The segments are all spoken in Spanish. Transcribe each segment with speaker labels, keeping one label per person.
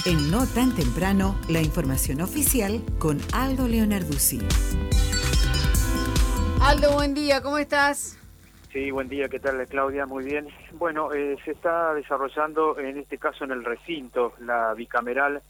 Speaker 1: En No Tan Temprano, la información oficial con Aldo Leonarduzzi.
Speaker 2: Aldo, buen día, ¿cómo estás?
Speaker 3: Sí, buen día, ¿qué tal, Claudia? Muy bien. Bueno, se está desarrollando, en este caso en el recinto, la bicameral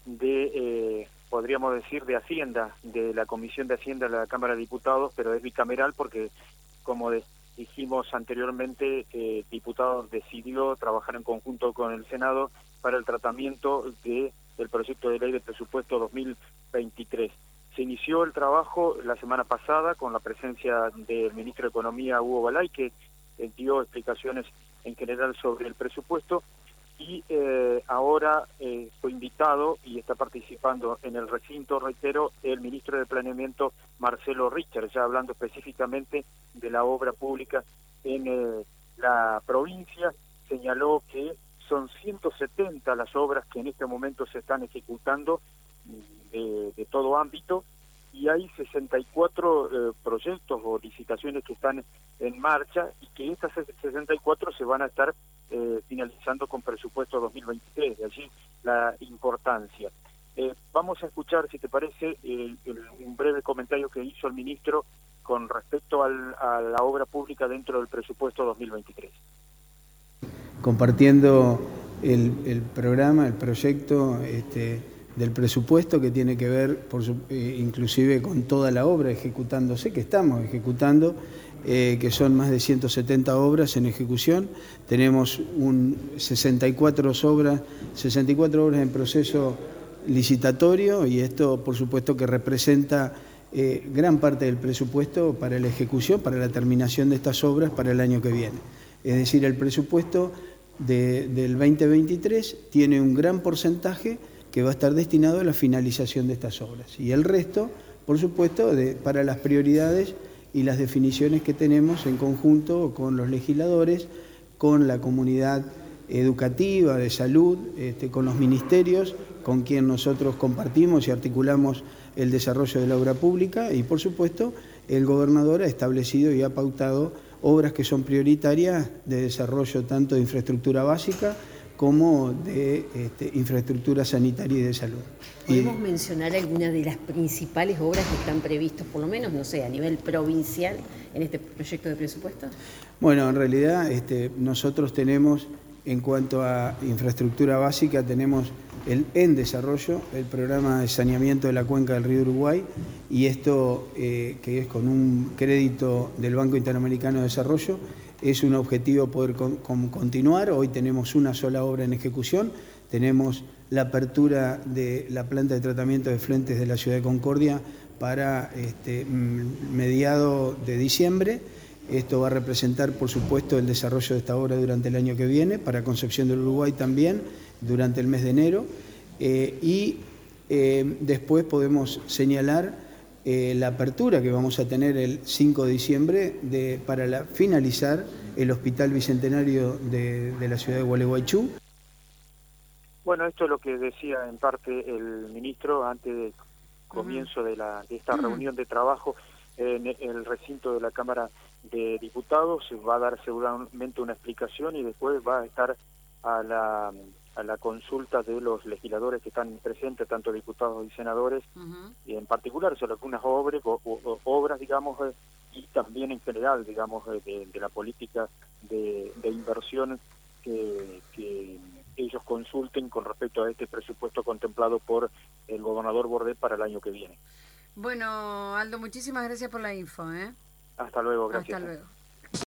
Speaker 3: de, podríamos decir, de Hacienda, de la Comisión de Hacienda de la Cámara de Diputados, pero es bicameral porque, como dijimos anteriormente, diputados decidió trabajar en conjunto con el Senado para el tratamiento del proyecto de ley de presupuesto 2023. Se inició el trabajo la semana pasada con la presencia del ministro de Economía, Hugo Balay, que dio explicaciones en general sobre el presupuesto, y ahora fue invitado y está participando en el recinto, reitero, el ministro de Planeamiento, Marcelo Richter, ya hablando específicamente de la obra pública en la provincia. Señaló que son 170 las obras que en este momento se están ejecutando de todo ámbito, y hay 64 proyectos o licitaciones que están en marcha, y que estas 64 se van a estar finalizando con presupuesto 2023, de allí la importancia. Vamos a escuchar, si te parece, un breve comentario que hizo el ministro con respecto a la obra pública dentro del presupuesto 2023.
Speaker 4: Compartiendo el programa, el proyecto del presupuesto, que tiene que ver inclusive con toda la obra ejecutándose, que estamos ejecutando, que son más de 170 obras en ejecución. Tenemos 64 obras en proceso licitatorio, y esto por supuesto que representa gran parte del presupuesto para la ejecución, para la terminación de estas obras para el año que viene. Es decir, el presupuesto del 2023 tiene un gran porcentaje que va a estar destinado a la finalización de estas obras, y el resto, por supuesto, para las prioridades y las definiciones que tenemos en conjunto con los legisladores, con la comunidad educativa, de salud, con los ministerios, con quien nosotros compartimos y articulamos el desarrollo de la obra pública, y por supuesto el gobernador ha establecido y ha pautado obras que son prioritarias de desarrollo tanto de infraestructura básica como de infraestructura sanitaria y de salud.
Speaker 5: ¿Podemos mencionar algunas de las principales obras que están previstas, por lo menos, no sé, a nivel provincial, en este proyecto de presupuesto?
Speaker 4: Bueno, en realidad nosotros tenemos, en cuanto a infraestructura básica, tenemos en desarrollo el programa de saneamiento de la cuenca del río Uruguay, y esto, que es con un crédito del Banco Interamericano de Desarrollo, es un objetivo poder continuar. Hoy tenemos una sola obra en ejecución, tenemos la apertura de la planta de tratamiento de efluentes de la ciudad de Concordia para mediado de diciembre. Esto va a representar, por supuesto, el desarrollo de esta obra durante el año que viene, para Concepción del Uruguay también, durante el mes de enero, y después podemos señalar la apertura que vamos a tener el 5 de diciembre para finalizar el Hospital Bicentenario de la ciudad de Gualeguaychú.
Speaker 3: Bueno, esto es lo que decía en parte el ministro antes del comienzo de esta reunión de trabajo en el recinto de la Cámara de Diputados. Se va a dar seguramente una explicación, y después va a estar a la consulta de los legisladores que están presentes, tanto diputados y senadores, y en particular sobre algunas obras, digamos, y también en general, digamos, de la política de inversión que ellos consulten con respecto a este presupuesto contemplado por el gobernador Bordet para el año que viene.
Speaker 2: Bueno, Aldo, muchísimas gracias por la info, ¿eh?
Speaker 3: Hasta luego, gracias.
Speaker 2: Hasta luego.